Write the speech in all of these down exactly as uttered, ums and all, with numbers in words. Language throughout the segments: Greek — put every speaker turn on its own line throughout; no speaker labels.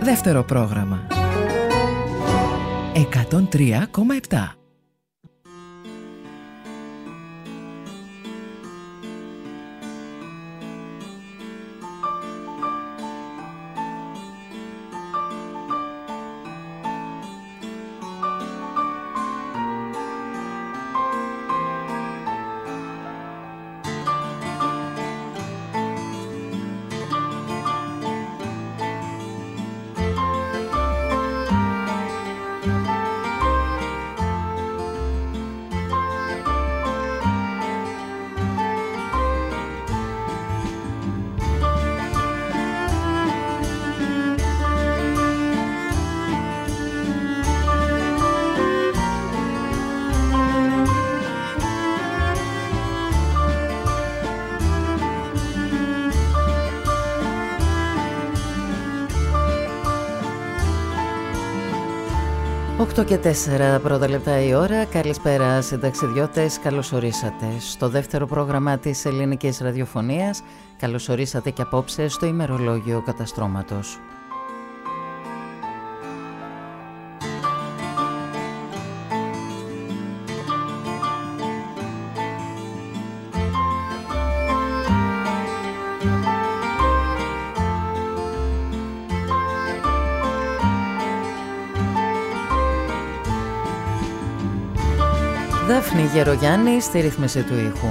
Δεύτερο πρόγραμμα εκατόν τρία κόμμα επτά.
οκτώ και τέσσερα πρώτα λεπτά η ώρα. Καλησπέρα συνταξιδιώτες, καλώς ορίσατε στο δεύτερο πρόγραμμα της ελληνικής ραδιοφωνίας. Καλώς ορίσατε και απόψε στο ημερολόγιο καταστρώματος. Δάφνη Γερογιάννη στη ρύθμιση του ήχου.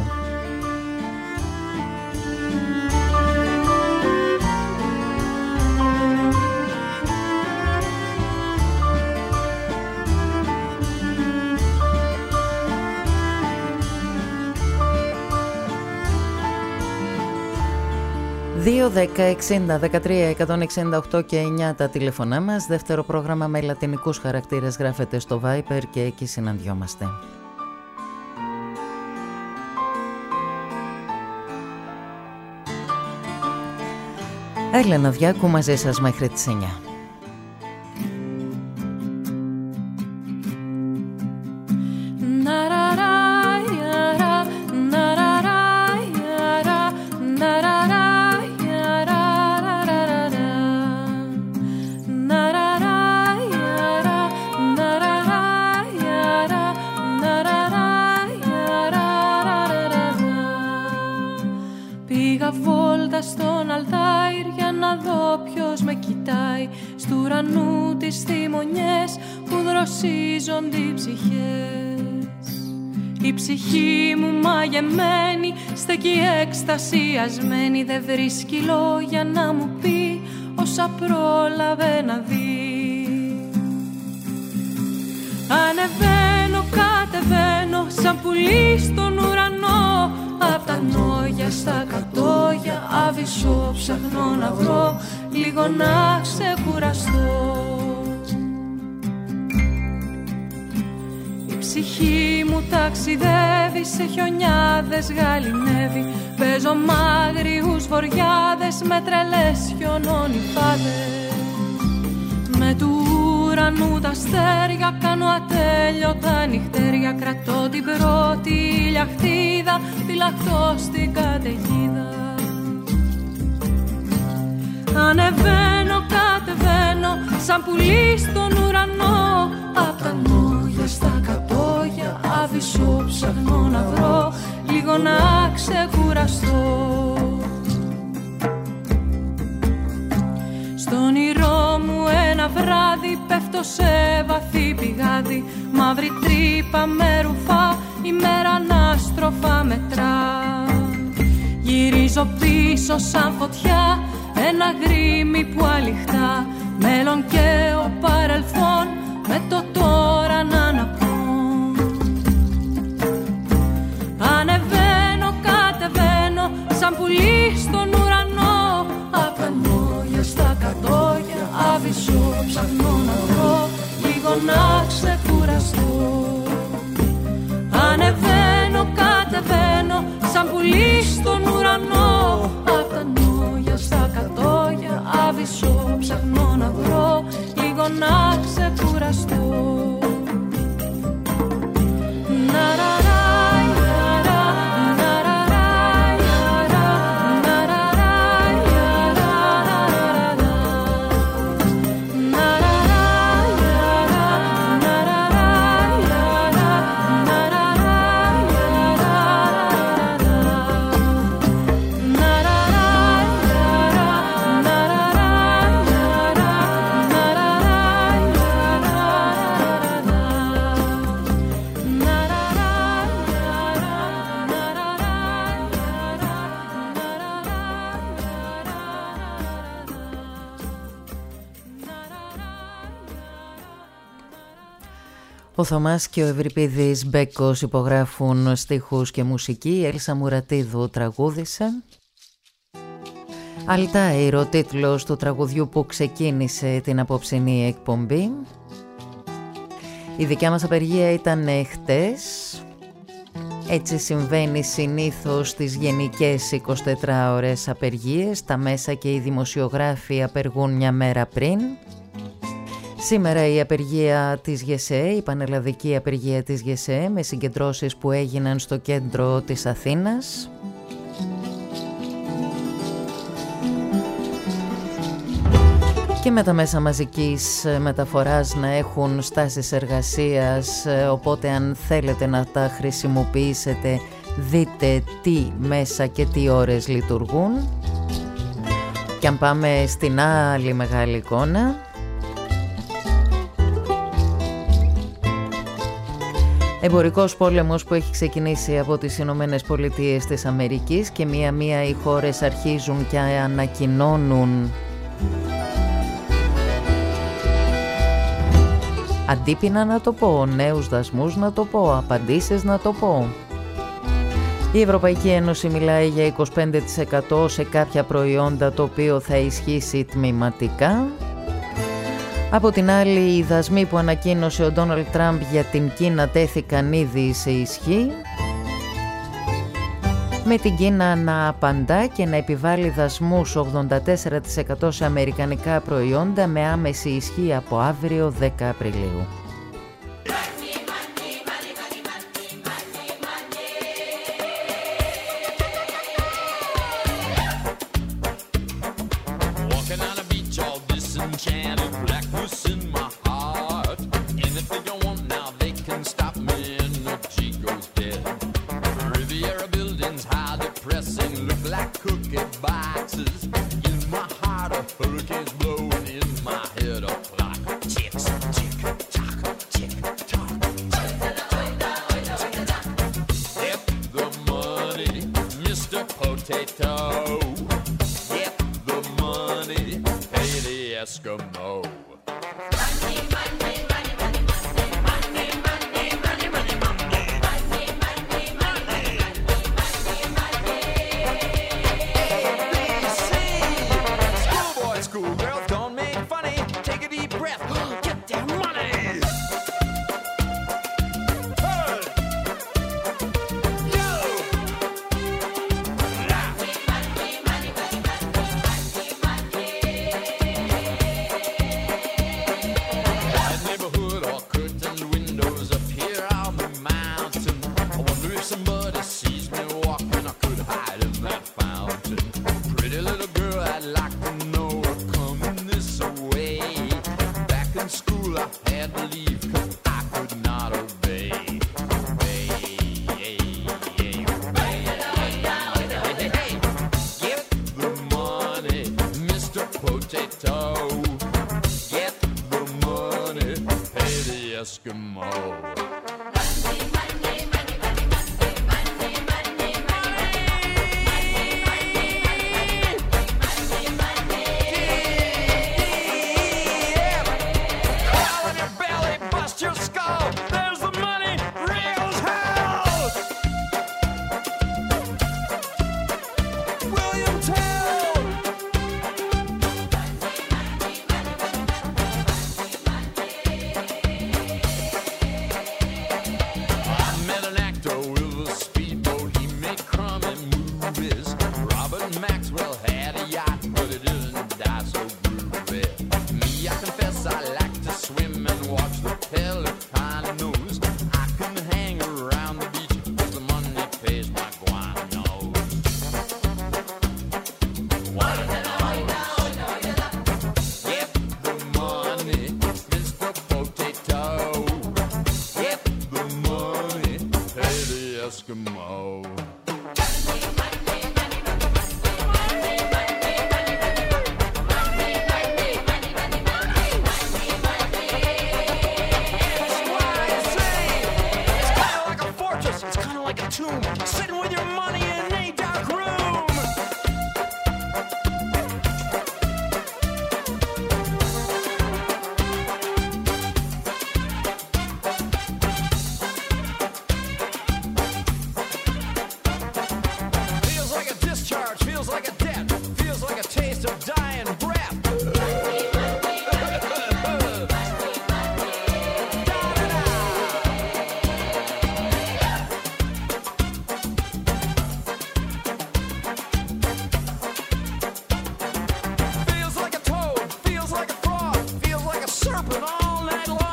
δύο δέκα εξήντα δεκατρία εκατόν εξήντα οκτώ και εννιά τα τηλεφωνά μας. Δεύτερο πρόγραμμα με λατινικούς χαρακτήρες γράφεται στο Viber και εκεί συναντιόμαστε. Έλενα Διάκου μαζί σας μέχρι τις εννιά.
Πήγα βόλτα στον Αλτάιρ για να δω ποιος με κοιτάει. Στου ουρανού τις θυμονιές που δροσίζονται οι ψυχές. Η ψυχή μου μαγεμένη στέκει εκστασιασμένη. Δεν βρίσκει λόγια να μου πει όσα πρόλαβε να δει. Ανεβαίνω, κατεβαίνω σαν πουλί στον ουρανό. Απ' τα νόγια στα κατόγια άβυσσο ψαχνώ να βρω λίγο να ξεκουραστώ. Η ψυχή μου ταξιδεύει, σε χιονιάδες γαλινεύει. Παίζω μάγριους βοριάδες με τρελές χιονονυφάδες. Με του ουρανού τα αστέρια κάνω ατέλειωτα νυχτέρια. Κρατώ την πρώτη ηλιαχτίδα, φυλαχτώ στην καταιγίδα. Ανεβαίνω, κατεβαίνω σαν πουλί στον ουρανό. Απ' τα νόγια στα κατόγια άβυσσο ψαχνώ να βρω λίγο να ξεκουραστώ. Στον όνειρό μου ένα βράδυ πέφτω σε βαθύ πηγάδι. Μαύρη τρύπα με ρουφά, η μέρα ανάστροφα μετρά. Γυρίζω πίσω σαν φωτιά, ένα γρήμι που αληχτά. Μέλλον και ο παρελθόν με το τώρα να αναπνώ. Ανεβαίνω, κατεβαίνω σαν πουλί στον ουρανό. Απ' τα νόγια στα κατόγια άβυσσο ψαχνώ να βρω λίγο να ξεκουραστώ. Ανεβαίνω, κατεβαίνω σαν πουλί στον ουρανό. Απ' τα νόγια στα κατόγια άβυσσο ψαχνώ να βρω λίγο να ξεκουραστώ.
Ο Θωμάς και ο Ευρυπίδης Μπέκος υπογράφουν στίχους και μουσική. Η Έλσα Μουρατίδου τραγούδισε. Αλτάιρο, τίτλος του τραγουδιού που ξεκίνησε την απόψινή εκπομπή. Η δικιά μας απεργία ήταν χτες. Έτσι συμβαίνει συνήθως στις γενικές εικοσιτετράωρες απεργίες. Τα μέσα και οι δημοσιογράφοι απεργούν μια μέρα πριν. Σήμερα η απεργία της ΓΕΣΕ, η πανελλαδική απεργία της ΓΕΣΕ, με συγκεντρώσεις που έγιναν στο κέντρο της Αθήνας. Και με τα μέσα μαζικής μεταφοράς να έχουν στάσεις εργασίας, οπότε αν θέλετε να τα χρησιμοποιήσετε δείτε τι μέσα και τι ώρες λειτουργούν. Και αν πάμε στην άλλη μεγάλη εικόνα, εμπορικός πόλεμος που έχει ξεκινήσει από τις Ηνωμένες Πολιτείες της Αμερικής και μία-μία οι χώρες αρχίζουν και ανακοινώνουν αντίπεινα να το πω, νέους δασμούς να το πω, απαντήσεις να το πω. Η Ευρωπαϊκή Ένωση μιλάει για είκοσι πέντε τοις εκατό σε κάποια προϊόντα, το οποίο θα ισχύσει τμηματικά. Από την άλλη, οι δασμοί που ανακοίνωσε ο Ντόναλντ Τραμπ για την Κίνα τέθηκαν ήδη σε ισχύ, με την Κίνα να απαντά και να επιβάλλει δασμούς ογδόντα τέσσερα τοις εκατό σε αμερικανικά προϊόντα με άμεση ισχύ από αύριο δέκα Απριλίου.
dying breath. Feels like a toad, feels like a frog, feels like a serpent all night long.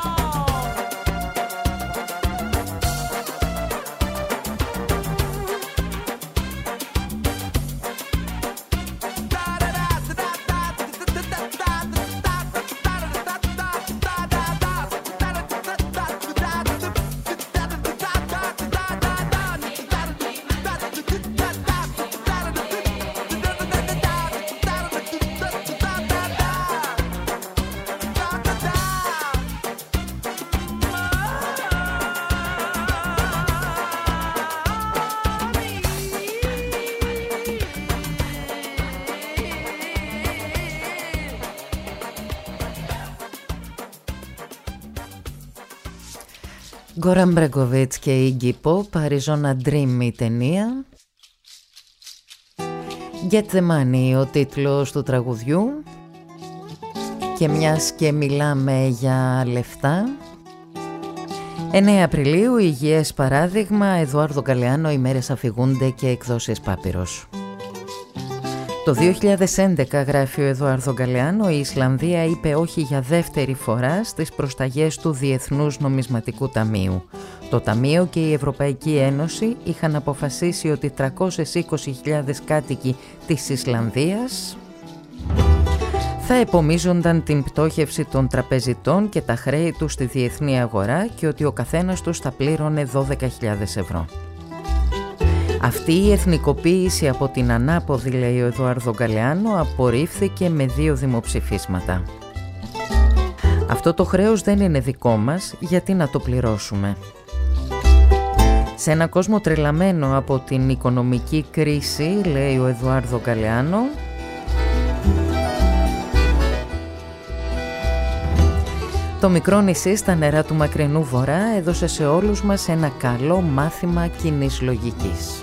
Γκόραν Μπρέγκοβιτς και Iggy Pop, Arizona Dream η ταινία. Get the Money ο τίτλος του τραγουδιού. Και μιας και μιλάμε για λεφτά, εννέα Απριλίου, υγιές παράδειγμα, Εδουάρδο Γκαλεάνο, οι μέρες αφηγούνται και εκδόσεις Πάπυρος. Το δύο χιλιάδες έντεκα, γράφει ο Εδουάρδο Γκαλεάνο, η Ισλανδία είπε όχι για δεύτερη φορά στις προσταγές του Διεθνούς Νομισματικού Ταμείου. Το Ταμείο και η Ευρωπαϊκή Ένωση είχαν αποφασίσει ότι τριακόσιες είκοσι χιλιάδες κάτοικοι της Ισλανδίας θα επομίζονταν την πτώχευση των τραπεζιτών και τα χρέη τους στη διεθνή αγορά και ότι ο καθένας τους θα πλήρωνε δώδεκα χιλιάδες ευρώ. Αυτή η εθνικοποίηση από την ανάποδη, λέει ο Εδουάρδο Γκαλεάνο, απορρίφθηκε με δύο δημοψηφίσματα. Αυτό το χρέος δεν είναι δικό μας, γιατί να το πληρώσουμε. Σε ένα κόσμο τρελαμένο από την οικονομική κρίση, λέει ο Εδουάρδο Γκαλεάνο, το μικρό νησί στα νερά του μακρινού βορρά έδωσε σε όλους μας ένα καλό μάθημα κοινής λογικής.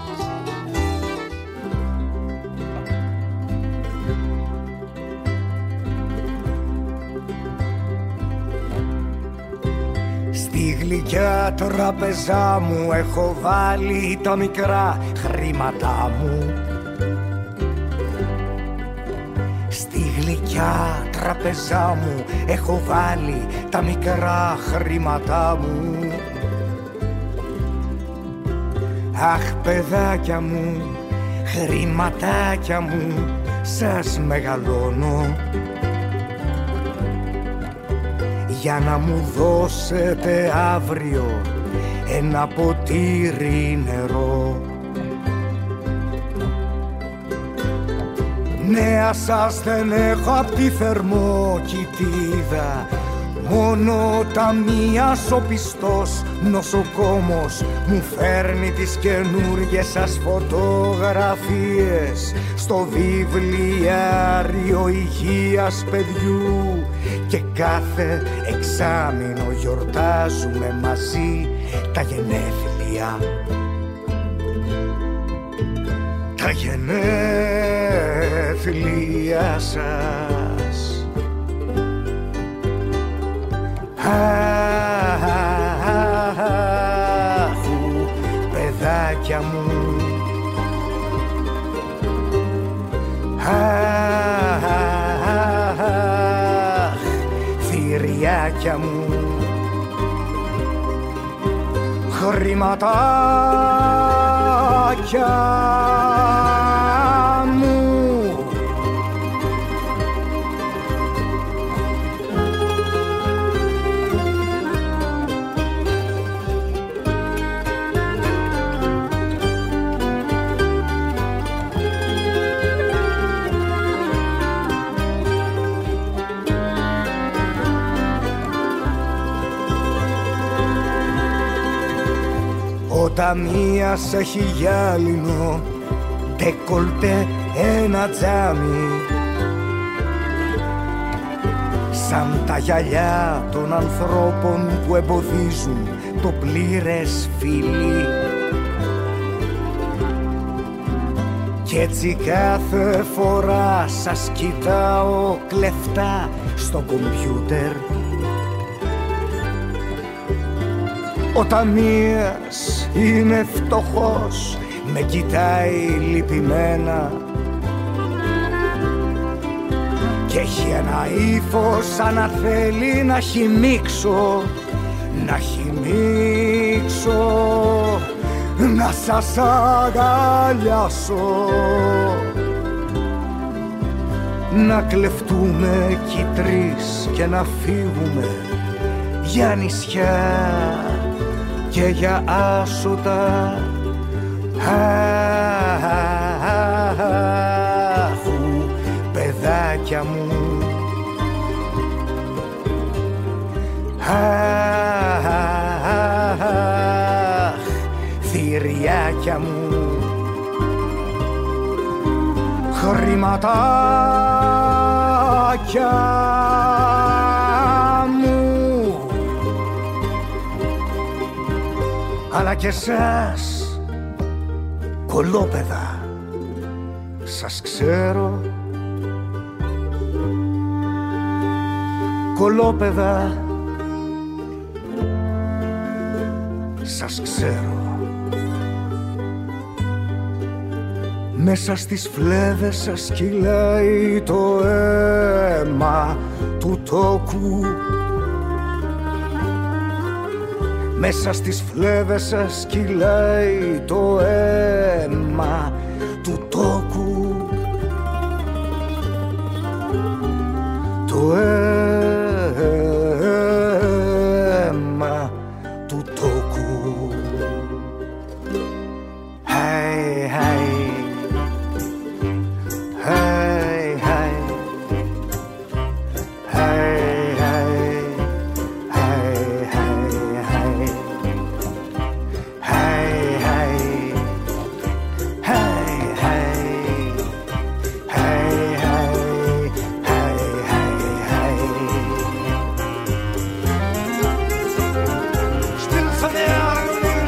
Στη γλυκιά τραπεζά μου έχω βάλει τα μικρά χρήματά μου. Στη γλυκιά τραπεζά μου έχω βάλει τα μικρά χρήματά μου. Αχ παιδάκια μου, χρήματάκια μου, σας μεγαλώνω για να μου δώσετε αύριο ένα ποτήρι νερό. Νέα σας δεν έχω απ' τη θερμοκοιτίδα, μόνο ταμείας ο πιστός νοσοκόμος μου φέρνει τις καινούργιες σας φωτογραφίες στο βιβλιάριο υγείας παιδιού και κάθε εξάμηνο γιορτάζουμε μαζί τα γενέθλια. Τα γενέθλια σας. Αχ, παιδάκια μου, αχ, θηριάκια μου, χρηματάκια μου. Ο ταμείας έχει γυάλινο ντεκολτέ ένα τζάμι, σαν τα γυαλιά των ανθρώπων που εμποδίζουν το πλήρες φιλί. Και Κι έτσι κάθε φορά σας κοιτάω κλεφτά στο κομπιούτερ. Ο ταμείας είναι φτωχός, με κοιτάει λυπημένα κι έχει ένα ύφος σαν να θέλει να χυμίξω, να χυμίξω, να σας αγκαλιάσω, να κλεφτούμε κι οι τρεις και να φύγουμε για νησιά και για άσωτα. Αχου, παιδάκια μου, αχ, θηριάκια μου, χρηματάκια μου, αλλά και εσάς κολόπεδα, σας ξέρω, κολόπεδα, σας ξέρω. Μέσα στις φλέβες σας κυλάει το αίμα του τόκου. Μέσα στις φλέβες σας κυλάει το αίμα του τόκου. Το αίμα του τόκου. Hey, hey. Hey, hey. Hey, hey. Hey, hey, hey. Hey, hey. Hey, hey. Hey, hey. Hey, hey, hey. Still something out of the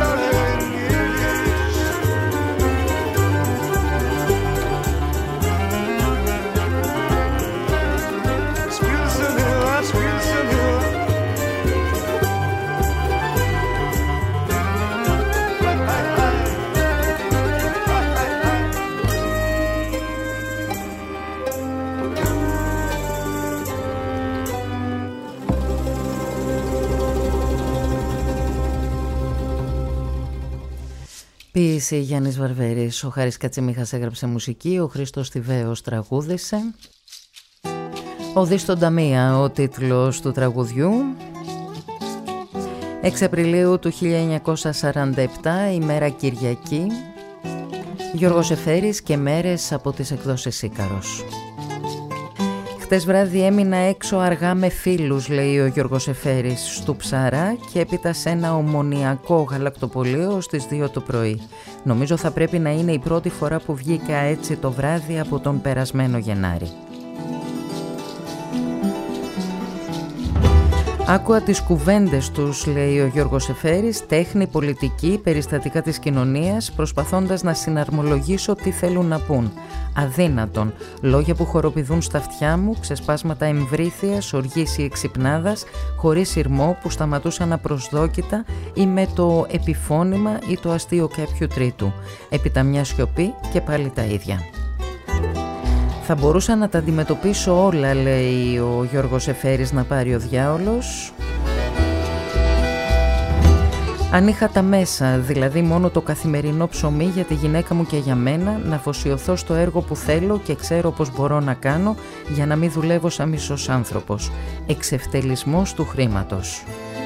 Ποίηση Γιάννης Βαρβέρης, ο Χάρης Κατσιμίχας έγραψε μουσική, ο Χρήστος Θηβαίος τραγούδισε. «Οδή στον Ταμεία» ο τίτλος του τραγουδιού. έξι Απριλίου του χίλια εννιακόσια σαράντα επτά, ημέρα Κυριακή. Γιώργος Εφέρης και μέρες από τις εκδόσεις Ίκαρος. Χτες βράδυ έμεινα έξω αργά με φίλους, λέει ο Γιώργος Εφέρης, στου Ψαρά και έπειτα σε ένα ομονιακό γαλακτοπωλείο στις δύο το πρωί. Νομίζω θα πρέπει να είναι η πρώτη φορά που βγήκα έτσι το βράδυ από τον περασμένο Γενάρη. Άκουα τις κουβέντες τους, λέει ο Γιώργος Εφέρης, τέχνη, πολιτική, περιστατικά της κοινωνίας, προσπαθώντας να συναρμολογήσω τι θέλουν να πούν. Αδύνατον, λόγια που χοροπηδούν στα αυτιά μου, ξεσπάσματα εμβρήθειας, οργής ή εξυπνάδας, χωρίς ηρμό που σταματούσαν απροσδόκητα ή με το επιφώνημα ή το αστείο κάποιου τρίτου. Έπειτα μια σιωπή και πάλι τα ίδια. Θα μπορούσα να τα αντιμετωπίσω όλα, λέει ο Γιώργος Εφέρης, να πάρει ο διάολος. Αν είχα τα μέσα, δηλαδή μόνο το καθημερινό ψωμί για τη γυναίκα μου και για μένα, να αφοσιωθώ στο έργο που θέλω και ξέρω πως μπορώ να κάνω για να μην δουλεύω σαν μισός άνθρωπος. Εξευτελισμός του χρήματος.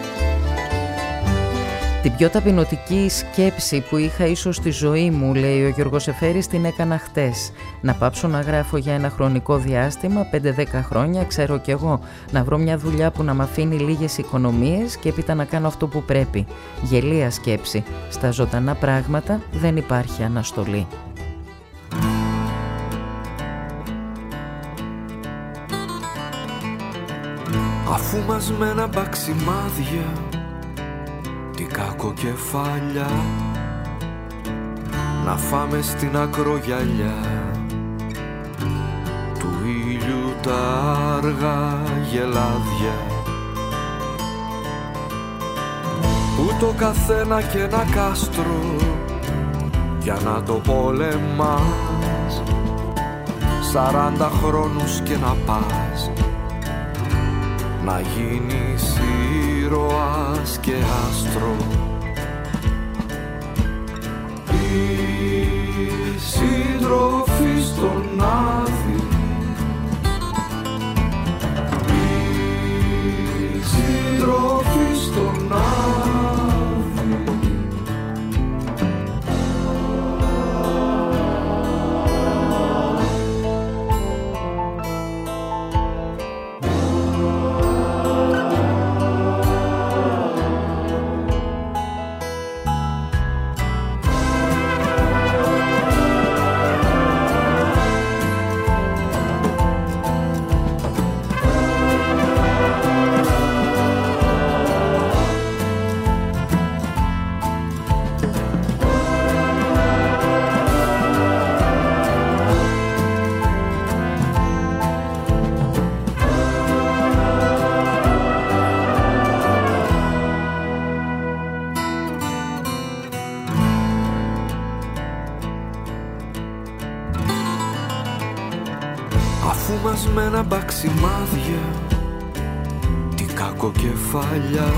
Την πιο ταπεινωτική σκέψη που είχα ίσως στη ζωή μου, λέει ο Γιώργος Εφέρης, την έκανα χτες. Να πάψω να γράφω για ένα χρονικό διάστημα, πέντε δέκα χρόνια, ξέρω κι εγώ, να βρω μια δουλειά που να μ' αφήνει λίγες οικονομίες και έπειτα να κάνω αυτό που πρέπει. Γελία σκέψη. Στα ζωντανά πράγματα δεν υπάρχει αναστολή.
Αφού μας μένα μπαξιμάδια, τι κακοκεφάλια, να φάμε στην ακρογιαλιά τα αργά γελάδια που το καθένα και ένα κάστρο για να το πολεμάς σαράντα χρόνους και να πας να γίνεις ήρωας και άστρο. Οι σύντροφοι στον άδει, οι σύντροφοι στον άδει. Αφούμασμένα μπαξιμάδια, τι κακοκεφαλιά,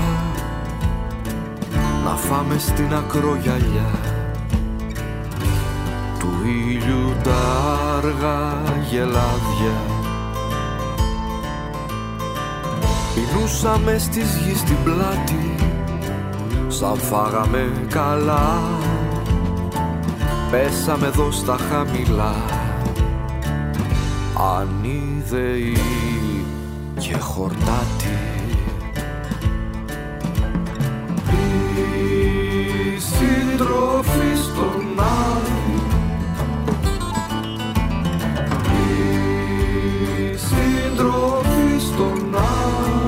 να φάμε στην ακρογιαλιά του ήλιου τα αργά γελάδια. Πεινούσαμε στις γης την πλάτη, σαν φάγαμε καλά, πέσαμε εδώ στα χαμηλά, ανίδεοι και χορτάτη. Οι σύντροφοι στον άδει, οι σύντροφοι στον άδει.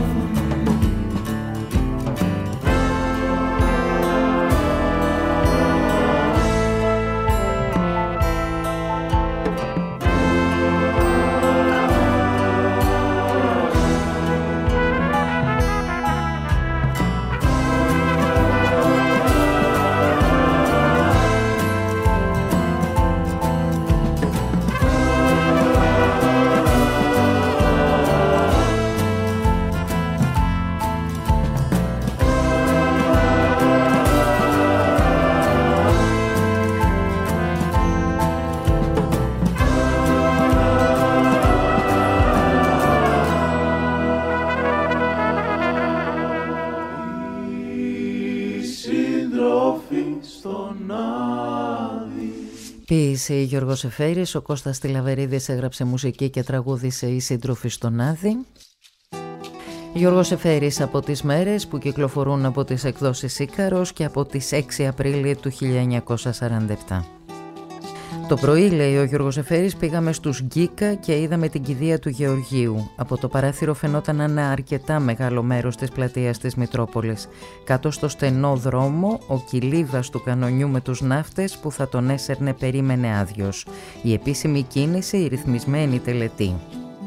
Ποίηση Γιώργος Εφέρης, ο Κώστας Τηλαβερίδης έγραψε μουσική και τραγούδισε «Οι σύντροφοι στον Άδη». Γιώργος Εφέρης από τις μέρες που κυκλοφορούν από τις εκδόσεις Ίκαρος και από τις έξι Απριλίου του χίλια εννιακόσια σαράντα επτά. Το πρωί, λέει ο Γιώργος Εφέρης, πήγαμε στους Γκίκα και είδαμε την κηδεία του Γεωργίου. Από το παράθυρο φαινόταν ένα αρκετά μεγάλο μέρος της πλατείας της Μητρόπολης. Κάτω στο στενό δρόμο, ο κοιλίδας του κανονιού με τους ναύτες που θα τον έσερνε περίμενε άδειος. Η επίσημη κίνηση, η ρυθμισμένη τελετή.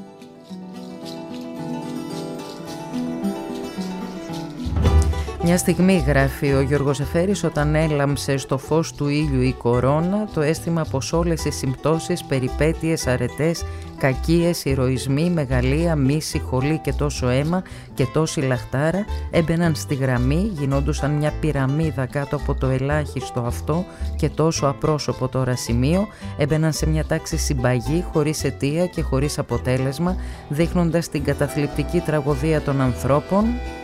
Μια στιγμή, γράφει ο Γιώργος Εφέρης, όταν έλαμψε στο φως του ήλιου η κορώνα, το αίσθημα πως όλες οι συμπτώσεις, περιπέτειες, αρετές, κακίες, ηρωισμοί, μεγαλεία, μίση, χολή και τόσο αίμα και τόση λαχτάρα έμπαιναν στη γραμμή, γινόντουσαν μια πυραμίδα κάτω από το ελάχιστο αυτό και τόσο απρόσωπο τώρα σημείο, έμπαιναν σε μια τάξη συμπαγή, χωρίς αιτία και χωρίς αποτέλεσμα, δείχνοντας την καταθλιπτική τραγωδία των ανθρώπων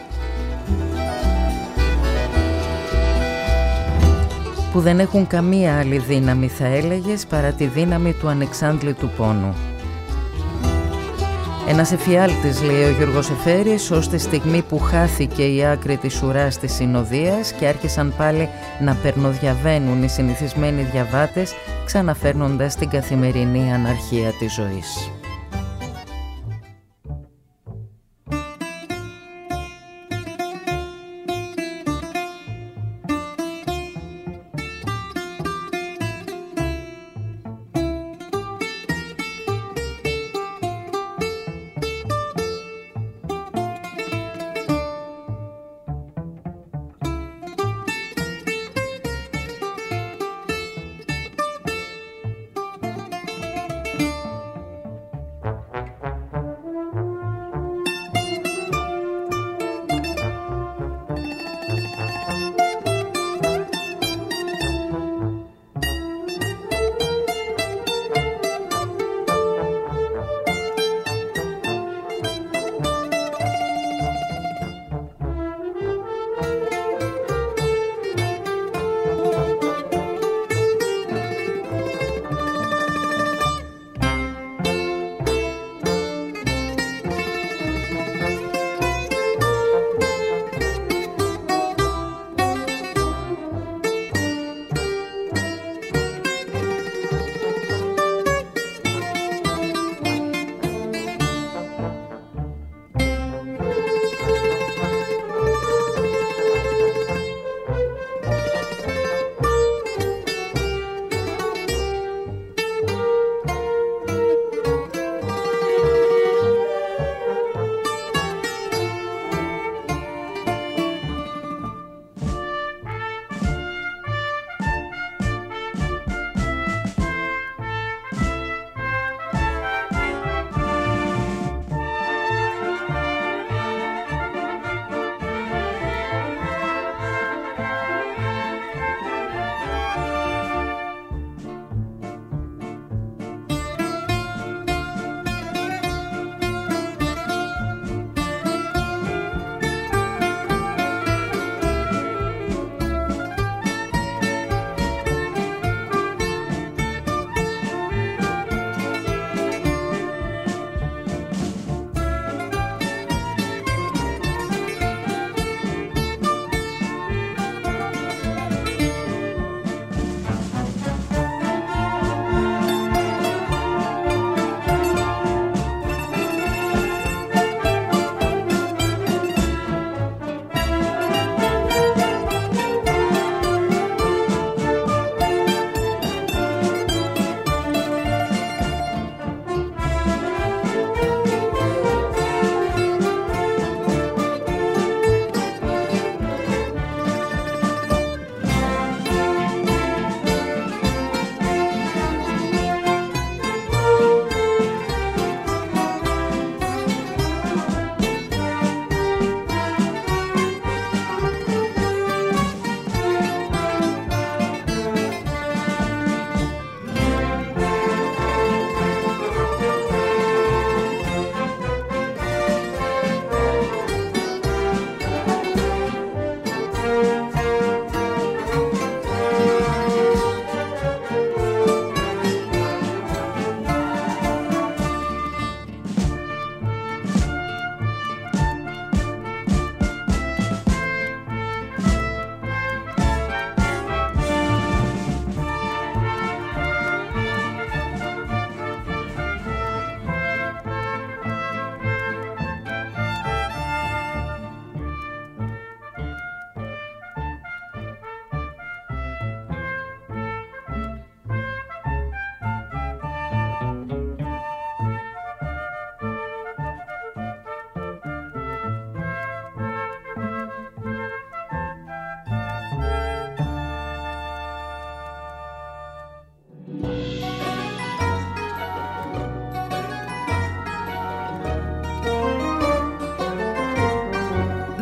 που δεν έχουν καμία άλλη δύναμη, θα έλεγες, παρά τη δύναμη του ανεξάντλητου πόνου. Ένας εφιάλτης, λέει ο Γιώργος Εφέρης, ως τη στιγμή που χάθηκε η άκρη της ουράς της συνοδείας και άρχισαν πάλι να περνοδιαβαίνουν οι συνηθισμένοι διαβάτες, ξαναφέρνοντας την καθημερινή αναρχία της ζωής.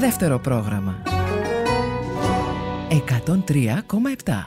Δεύτερο πρόγραμμα. εκατόν τρία κόμμα επτά.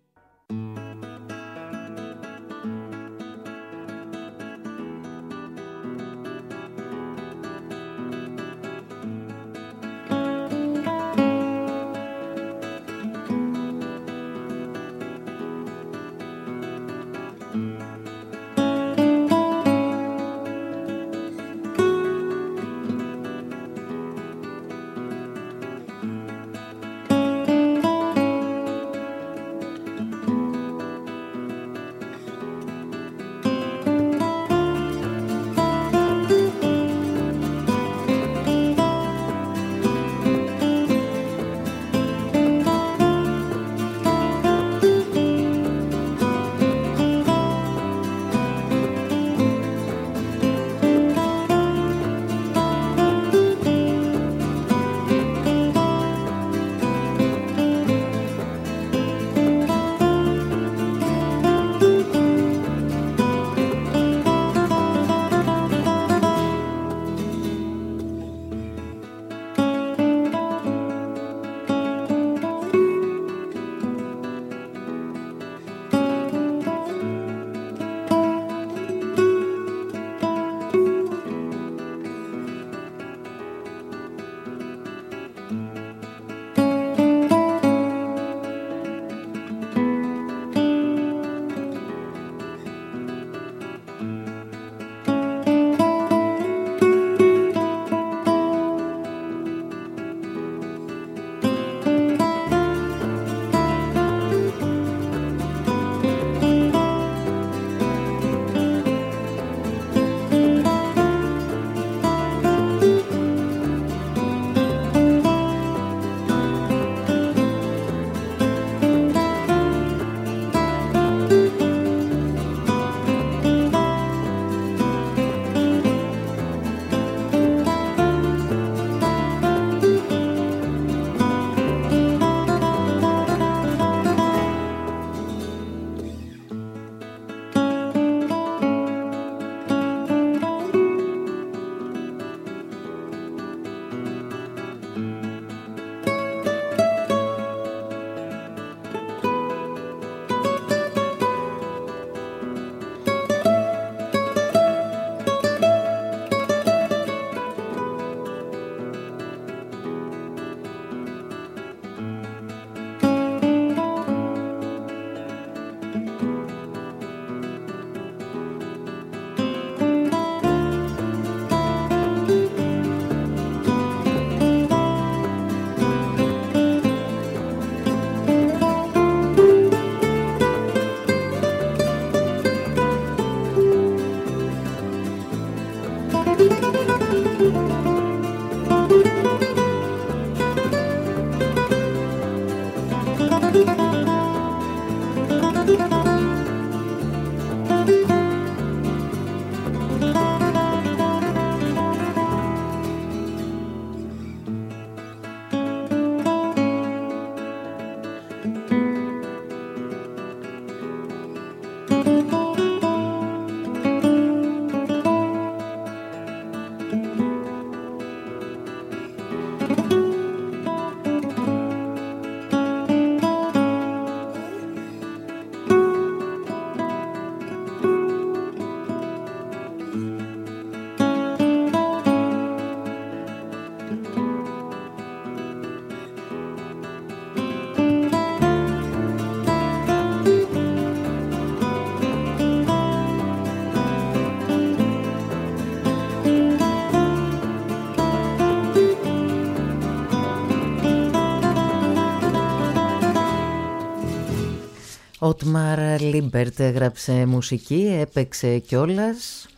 Ότμαρ Λίμπερτ έγραψε μουσική, έπαιξε κιόλας.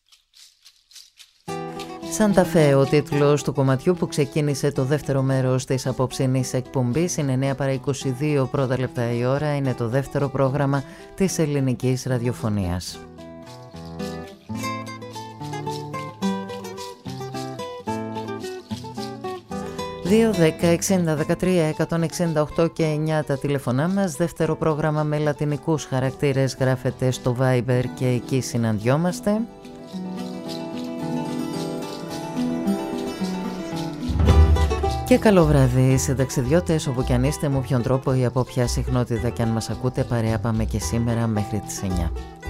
Σανταφέ, ο τίτλος του κομματιού που ξεκίνησε το δεύτερο μέρος της απόψινής εκπομπής. Είναι εννέα παρά είκοσι δύο πρώτα λεπτά η ώρα, είναι το δεύτερο πρόγραμμα της ελληνικής ραδιοφωνίας. δύο δέκα εξήντα δεκατρία εκατόν εξήντα οκτώ και εννιά τα τηλεφωνά μας. Δεύτερο πρόγραμμα με λατινικούς χαρακτήρες γράφεται στο Viber και εκεί συναντιόμαστε. Και καλό βράδυ συνταξιδιώτες, όπου κι αν είστε, με όποιον τρόπο ή από ποια συχνότητα κι αν μας ακούτε, παρέα πάμε και σήμερα μέχρι τις εννιά.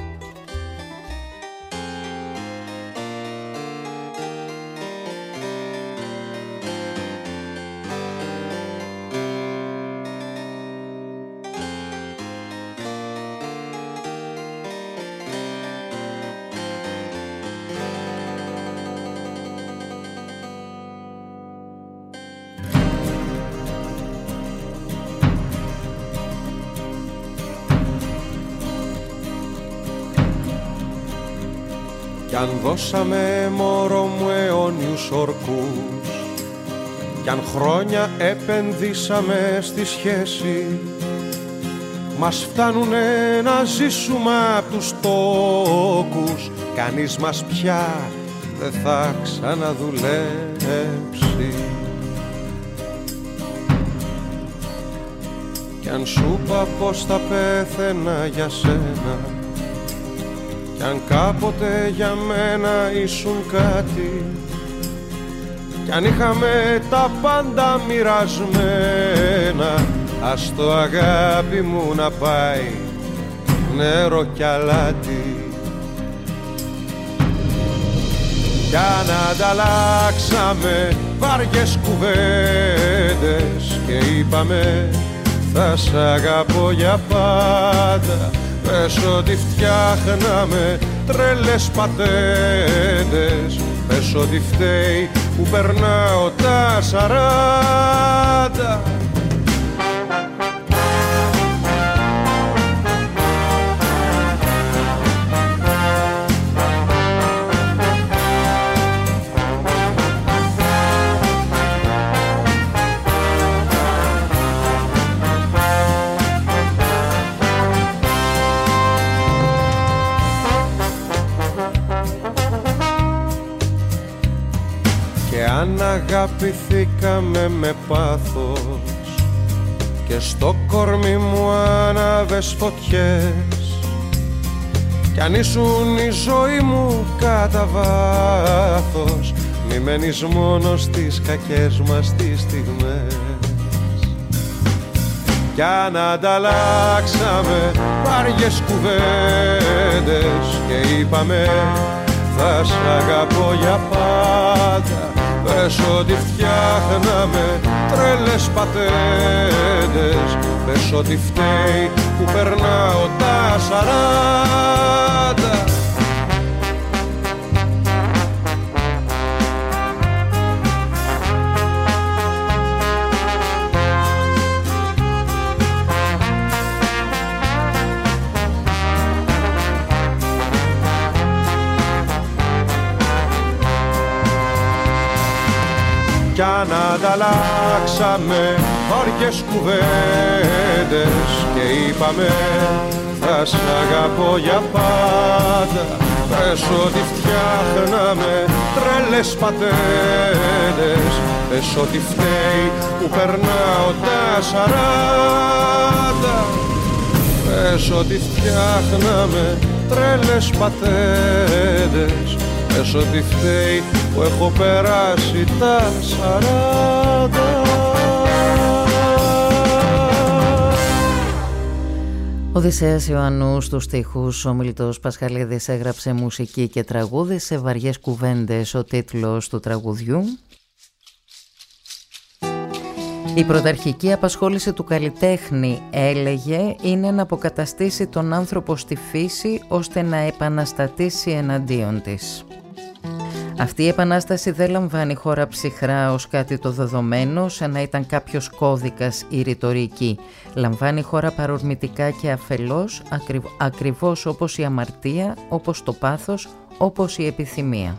Κι αν δώσαμε μωρό μου αιώνιους ορκούς, κι αν χρόνια επενδύσαμε στη σχέση, μας φτάνουνε να ζήσουμε απ' τους τόκους. Κανείς μας πια δεν θα ξαναδουλέψει. Κι αν σου είπα πως θα πέθαινα για σένα, κι αν κάποτε για μένα ήσουν κάτι, κι αν είχαμε τα πάντα μοιρασμένα, ας το αγάπη μου να πάει νερό κι αλάτι. Κι αν ανταλλάξαμε βαριές κουβέντες και είπαμε θα σ' αγαπώ για πάντα, πες ότι φτιάχναμε τρελές πατέντες, πες ότι φταίει που περνάω τα σαράντα. Αν αγαπηθήκαμε με πάθος και στο κορμί μου άναβες φωτιές, κι αν ήσουν η ζωή μου κατά βάθος, μη μένεις μόνο στις κακές μας τις στιγμές. Κι αν ανταλλάξαμε βαριές κουβέντες και είπαμε θα σ' αγαπώ για πάντα, πες ότι φτιάχναμε τρελές πατέντες, πες ότι φταίει που περνάω τα σαράντα. Κι αν ανταλλάξαμε βαριές κουβέντες και είπαμε θα σ' αγαπώ για πάντα, πες ότι φτιάχναμε τρελές πατέντες, πες ότι φταίει που περνάω τα σαράντα, πες ότι φτιάχναμε τρελές πατέντες, πες ότι φταίει που έχω περάσει τα σαράντα.
Οδυσσέας Ιωαννού στους στίχους, ο Μίλτος Πασχαλίδης έγραψε μουσική και τραγούδι, σε βαριές κουβέντες ο τίτλος του τραγουδιού. Η πρωταρχική απασχόληση του καλλιτέχνη, έλεγε, είναι να αποκαταστήσει τον άνθρωπο στη φύση ώστε να επαναστατήσει εναντίον της. Αυτή η επανάσταση δεν λαμβάνει χώρα ψυχρά ως κάτι το δεδομένο, σαν να ήταν κάποιος κώδικας ή ρητορική. Λαμβάνει χώρα παρορμητικά και αφελώς, ακριβ, ακριβώς όπως η αμαρτία, όπως το πάθος, όπως η επιθυμία.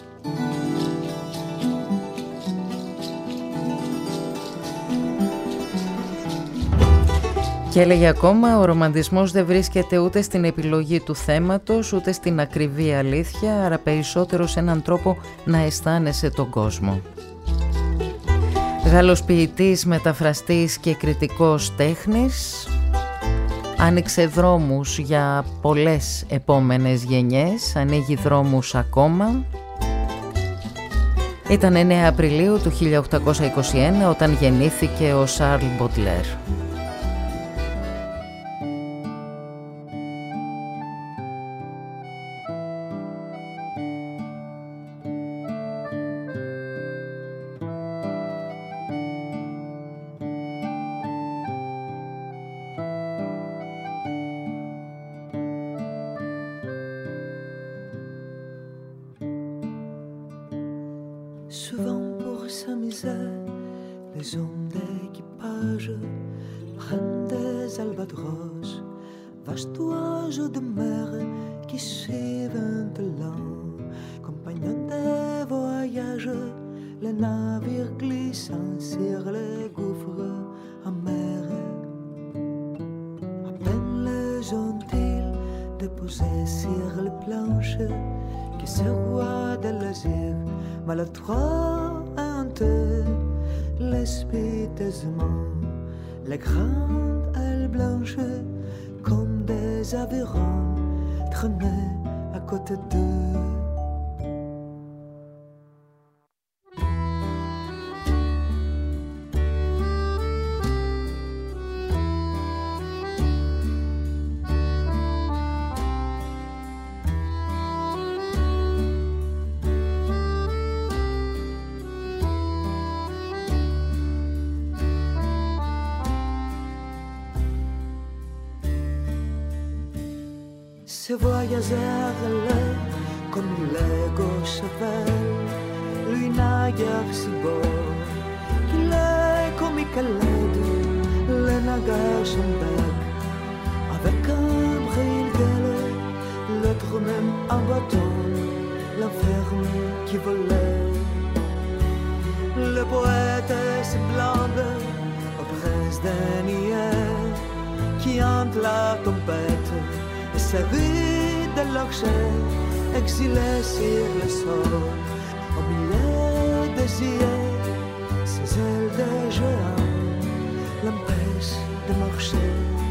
Και έλεγε ακόμα, ο ρομαντισμός δεν βρίσκεται ούτε στην επιλογή του θέματος, ούτε στην ακριβή αλήθεια, άρα περισσότερο σε έναν τρόπο να αισθάνεσαι τον κόσμο. Γάλλος ποιητής, μεταφραστής και κριτικός τέχνης, άνοιξε δρόμους για πολλές επόμενες γενιές, ανοίγει δρόμους ακόμα. Ήταν εννέα Απριλίου του χίλια οκτακόσια είκοσι ένα όταν γεννήθηκε ο Σαρλ Μποντλέρ.
Souvent pour s'amuser, les hommes d'équipage prennent des albatros, vastes oiseaux de mer qui suivent de l'an. Compagnons des voyages, les navires glissant sur les gouffres amers. À peine les ont-ils déposés sur les planches qui se voient de l'azur. Maladroit honteux, l'espiteusement, les grandes ailes blanches comme des avirons traînaient à côté d'eux. Ce voyageur-là, comme l'ego cheval, lui naguère si beau, qu'il est comme Caled, le nagage en bec, avec un bril d'aile, l'autre même en bâton, l'enferme qui volait. Le poète se blâme au prince des niais, qui hante la tempête. Sa vie de l'archer, exilé sur le sol, au milieu des yeux, ses ailes de géant l'empêchent de marcher.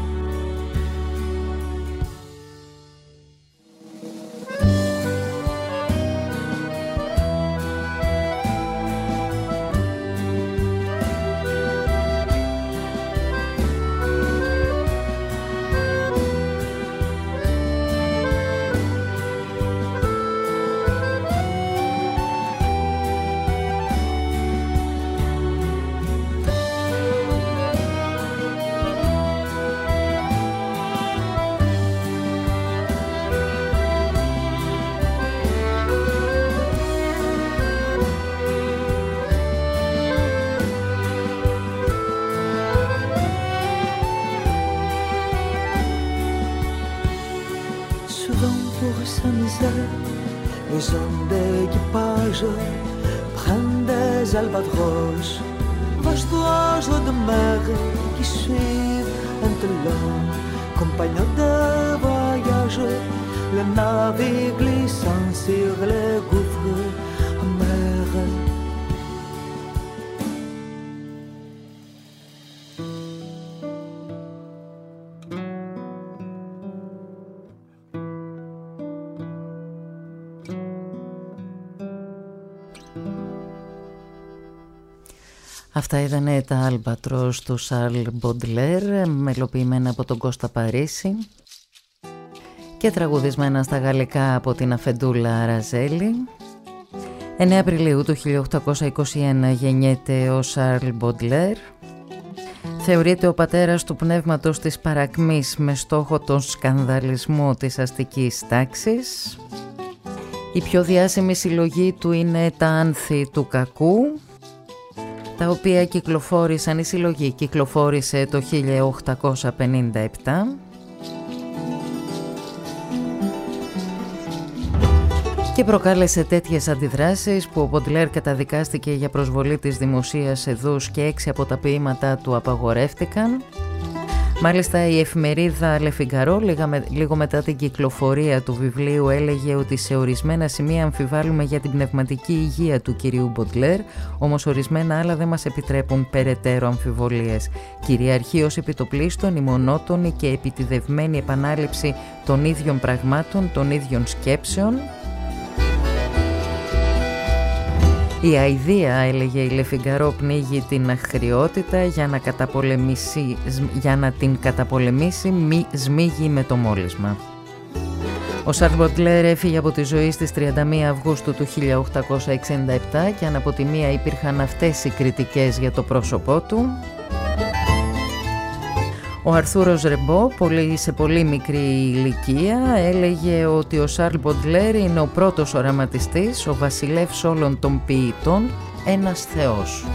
Les hommes d'équipage prennent des albatros, vastes oiseaux de mer qui suivent un talon. Compagnons de voyage, le navire glissant sur les gouffres amers.
Αυτά ήταν τα Άλμπατρος του Σαρλ Μποντλέρ, μελοποιημένα από τον Κώστα Παρίσι και τραγουδισμένα στα γαλλικά από την Αφεντούλα Ραζέλη. εννέα Απριλίου του χίλια οκτακόσια είκοσι ένα γεννιέται ο Σαρλ Μποντλέρ. Θεωρείται ο πατέρας του πνεύματος της παρακμής με στόχο τον σκανδαλισμό της αστικής τάξης. Η πιο διάσημη συλλογή του είναι τα Άνθη του Κακού, τα οποία κυκλοφόρησαν, η συλλογή κυκλοφόρησε το χίλια οκτακόσια πενήντα επτά και προκάλεσε τέτοιες αντιδράσεις που ο Μποντλέρ καταδικάστηκε για προσβολή της δημοσίας εδούς και έξι από τα ποίηματά του απαγορεύτηκαν. Μάλιστα η εφημερίδα Le Figaro λίγο μετά την κυκλοφορία του βιβλίου έλεγε ότι σε ορισμένα σημεία αμφιβάλλουμε για την πνευματική υγεία του κυρίου Μποντλέρ, όμως ορισμένα άλλα δεν μας επιτρέπουν περαιτέρω αμφιβολίες. Κυριαρχεί ως επιτοπλίστων η μονότονη και επιτηδευμένη επανάληψη των ίδιων πραγμάτων, των ίδιων σκέψεων. Η αηδία, έλεγε η Λεφιγκαρό, πνίγει την αχριότητα για να, καταπολεμήσει, για να την καταπολεμήσει μη σμίγει με το μόλυσμα. Ο Σαρλ Μποντλέρ έφυγε από τη ζωή στις τριάντα μία Αυγούστου του χίλια οκτακόσια εξήντα επτά και αν από τη μία υπήρχαν αυτές οι κριτικές για το πρόσωπό του, ο Αρθούρος Ρεμπό, πολύ, σε πολύ μικρή ηλικία, έλεγε ότι ο Σαρλ Μποντλέρ είναι ο πρώτος οραματιστής, ο βασιλεύς όλων των ποιητών, ένας θεός.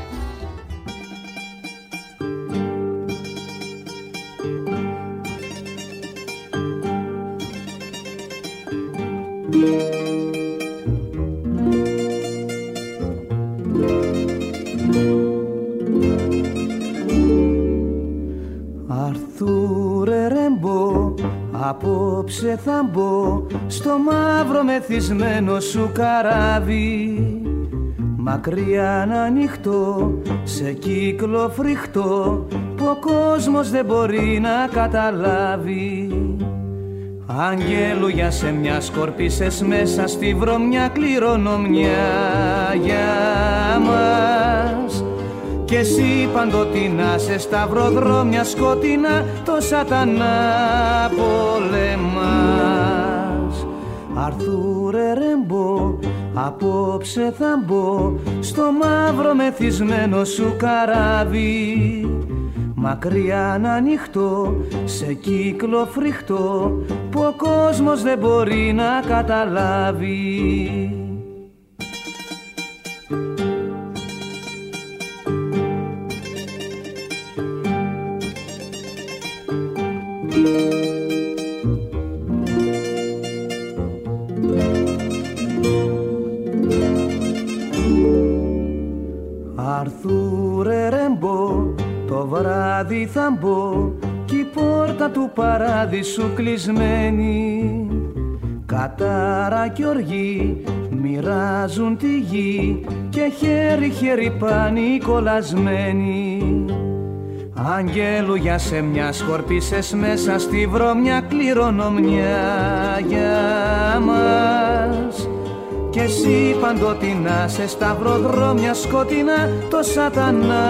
Αρθούρε Ρεμπό, απόψε θα μπω στο μαύρο μεθυσμένο σου καράβι, μακριά να ανοιχτώ σε κύκλο φρικτό που ο κόσμος δεν μπορεί να καταλάβει. Αγγέλου σε μια σκορπίσες μέσα στη βρωμιά κληρονομιά για μας, κι εσύ παντοτινά σε σταυροδρόμια σκοτεινά το σατανά πολεμάς. Αρθούρε Ρεμπό, απόψε θα μπω στο μαύρο μεθυσμένο σου καράβι, μακριά να ανοιχτώ σε κύκλο φρικτό που ο κόσμος δεν μπορεί να καταλάβει. Αρθούρε Ρεμπό, το βράδυ θα μπω κι η πόρτα του παράδεισου κλεισμένη, κατάρα κι οργή μοιράζουν τη γη και χέρι-χέρι πάνοι κολλασμένοι. Αγγέλου σε μια σκορπίσες μέσα στη βρωμιά κληρονομιά για μας, κι εσύ παντοτινά σε σταυροδρόμια σκοτεινά το σατανά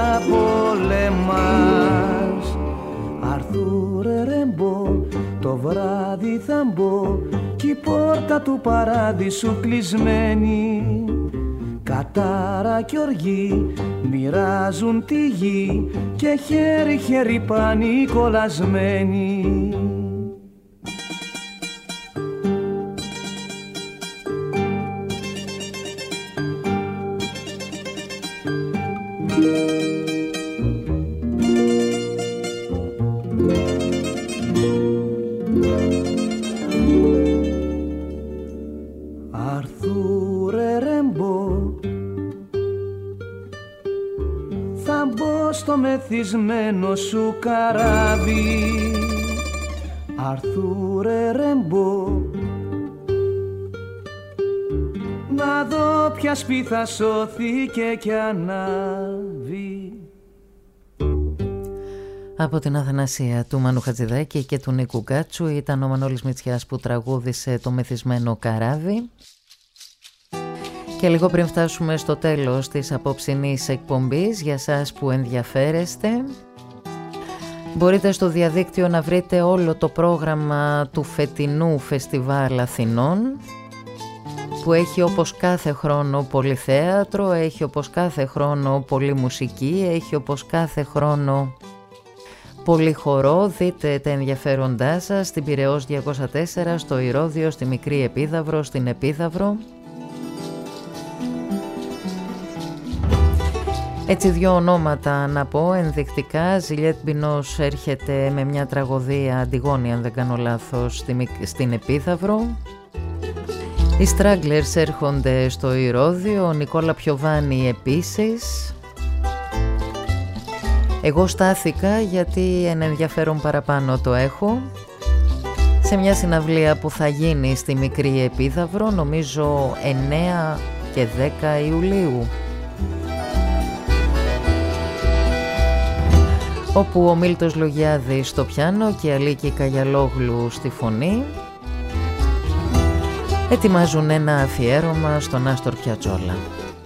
πολεμάς. Αρθούρε Ρεμπό, το βράδυ θα μπω κι η πόρτα του παράδεισου κλεισμένη, κατάρα κι οργή μοιράζουν τη γη και χέρι-χέρι πάνοι κολλασμένοι. Αρθούρε Ρεμπό, θα μπω στο μεθυσμένο σου καράβι. Αρθούρε Ρεμπό, να δω ποια σπίθα σώθηκε κι ανάβει.
Από την Αθανασία του Μάνου Χατζηδάκη και του Νίκου Γκάτσου ήταν ο Μανώλης Μητσιάς που τραγούδισε το μεθυσμένο καράβι. Και λίγο πριν φτάσουμε στο τέλος της απόψινής εκπομπής, για σας που ενδιαφέρεστε, μπορείτε στο διαδίκτυο να βρείτε όλο το πρόγραμμα του φετινού Φεστιβάλ Αθηνών, που έχει όπως κάθε χρόνο πολύ θέατρο, έχει όπως κάθε χρόνο πολύ μουσική, έχει όπως κάθε χρόνο πολύ χορό. Δείτε τα ενδιαφέροντά σας στην Πειραιώς διακόσια τέσσερα, στο Ηρώδειο, στη Μικρή Επίδαυρο, στην Επίδαυρο. Έτσι δυο ονόματα να πω ενδεικτικά. Ζιλιέτ Μπινός έρχεται με μια τραγωδία, Αντιγόνη αν δεν κάνω λάθος, στην Επίδαυρο. Οι Stragglers έρχονται στο Ηρώδειο, ο Νικόλα Πιοβάνη επίσης. Εγώ στάθηκα γιατί ένα ενδιαφέρον παραπάνω το έχω, σε μια συναυλία που θα γίνει στη Μικρή Επίδαυρο, νομίζω εννέα και δέκα Ιουλίου, όπου ο Μίλτος Λογιάδης στο πιάνο και η Αλίκη Καγιαλόγλου στη φωνή ετοιμάζουν ένα αφιέρωμα στον Άστορ Πιατσόλα.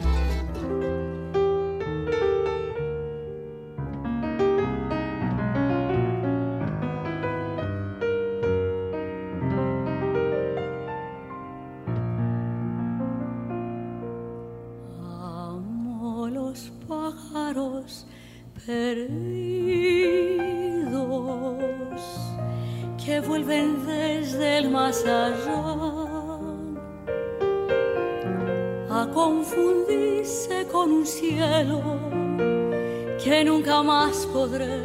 perdidos que vuelven desde el más allá a confundirse con un cielo que nunca más podré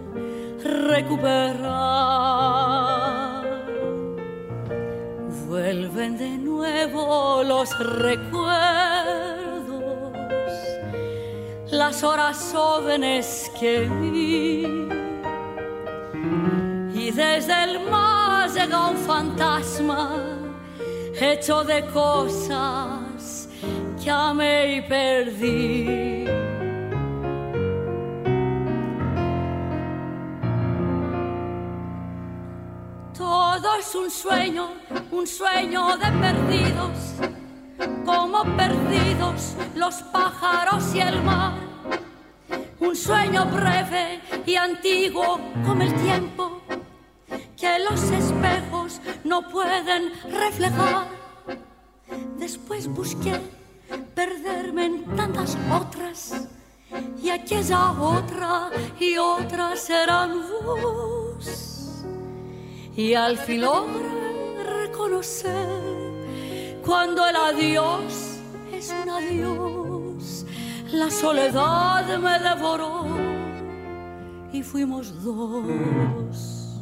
recuperar. Vuelven de nuevo los recuerdos, las horas jóvenes que vi, y desde el mar llega un fantasma hecho de cosas que amé y perdí. Todo es un sueño, un sueño de perdidos, como perdidos los pájaros y el mar. Un sueño breve y antiguo como el tiempo, que los espejos no pueden reflejar. Después busqué perderme en tantas otras, y aquella otra y otras eran vos. Y al fin logré reconocer cuando el adiós es un adiós. La soledad me devoró y fuimos dos.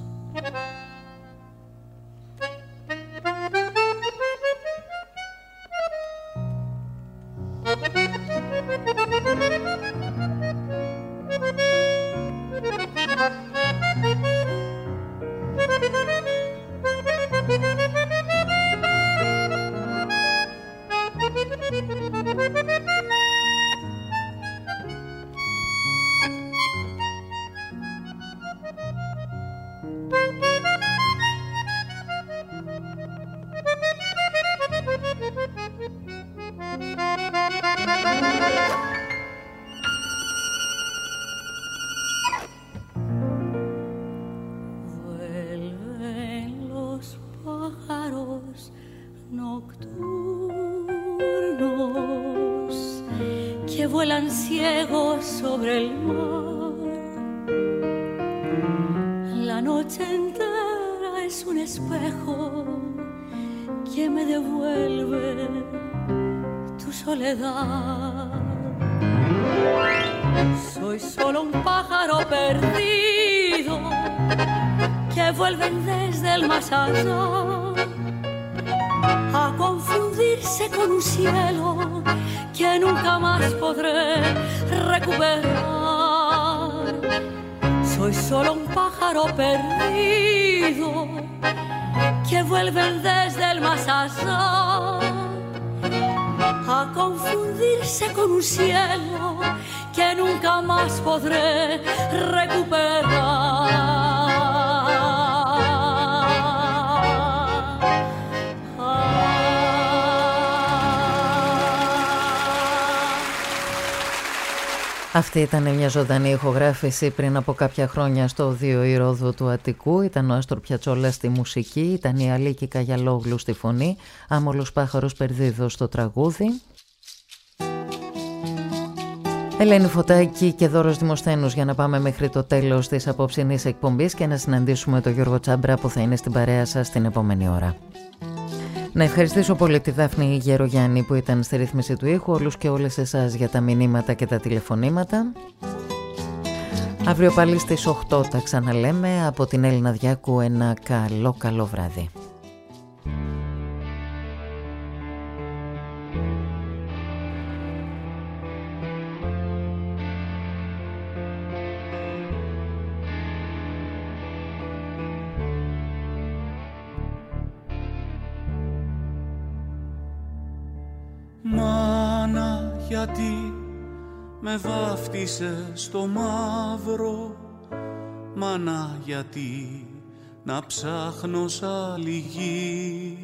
Sobre el mar, la noche entera es un espejo que me devuelve tu soledad. Soy solo un pájaro perdido que vuelven desde el más allá a confundirse con un cielo que nunca más podré recuperar. Soy solo un pájaro perdido que vuelven desde el más allá a confundirse con un cielo que nunca más podré recuperar.
Αυτή ήταν μια ζωντανή ηχογράφηση πριν από κάποια χρόνια στο Οδείο Ηρόδου του Αττικού. Ήταν ο Άστορ Πιατσόλα στη μουσική, ήταν η Αλίκη Καγιαλόγλου στη φωνή, Άμολος Πάχαρος Περδίδος στο τραγούδι. Ελένη Φωτάκη και Δώρος Δημοσθένους για να πάμε μέχρι το τέλος της απόψινής εκπομπής και να συναντήσουμε τον Γιώργο Τσάμπρα που θα είναι στην παρέα σας την επόμενη ώρα. Να ευχαριστήσω πολύ τη Δάφνη Γερογιάννη που ήταν στη ρύθμιση του ήχου, όλους και όλες εσάς για τα μηνύματα και τα τηλεφωνήματα. Αύριο πάλι στις οκτώ τα ξαναλέμε. Από την Έλληνα Διάκου ένα καλό καλό βράδυ.
Μάνα, γιατί με βάφτισες στο μαύρο, μάνα, γιατί να ψάχνω σ' άλλη γη.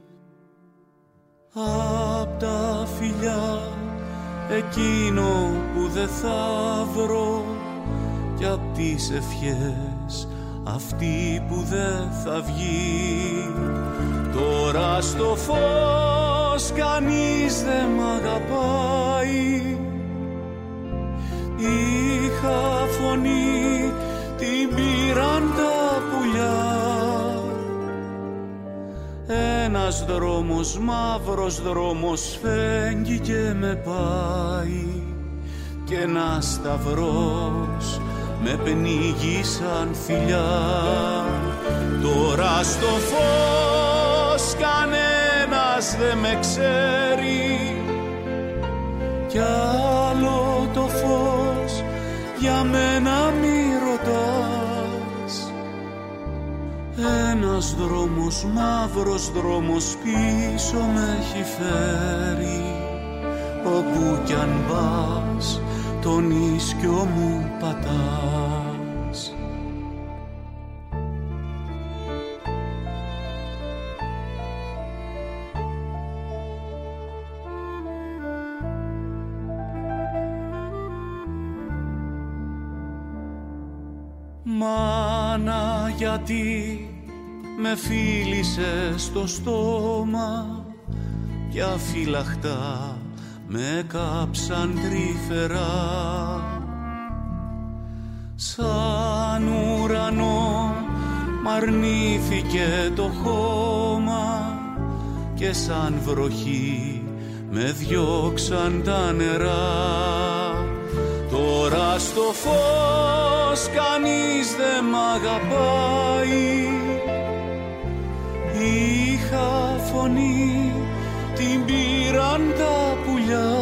Απ' τα φιλιά εκείνο που δεν θα βρω κι απ' τις ευχές αυτή που δεν θα βγει. Τώρα στο φως κανείς δεν μ' αγαπάει. Ένας δρόμος, μαύρος δρόμος φέγγει και με πάει κι ένας σταυρός με πνίγει σαν φιλιά. Τώρα στο φως κανένας δεν με ξέρει κι άλλο το φως για μένα μη ρωτάς. Ένας δρόμος, μαύρος δρόμος πίσω με έχει φέρει, όπου κι αν πας τον ίσκιο μου πατάς. Μάνα, γιατί με φίλησες στο στόμα κι αφυλαχτά με κάψαν τρυφερά. Σαν ουρανό μ' αρνήθηκε το χώμα και σαν βροχή με διώξαν τα νερά. Τώρα στο φως κανείς δεν μ' αγαπάει. Είχα φωνή, την πήραν τα πουλιά.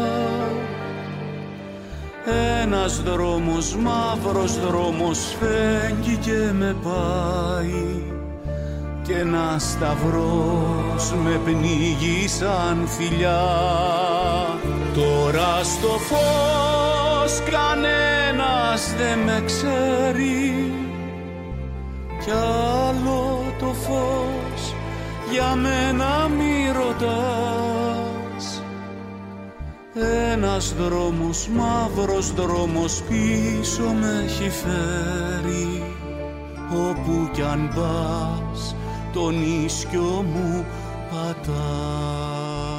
Ένας δρόμος, μαύρος δρόμος φέγγει και με πάει κι ένας σταυρός με πνίγει σαν φιλιά. Τώρα στο φως κανένας δεν με ξέρει κι άλλο το φως για μένα μη ρωτάς. Ένας δρόμος, μαύρος δρόμος πίσω με έχει φέρει, όπου κι αν πας τον ίσκιο μου πατάς.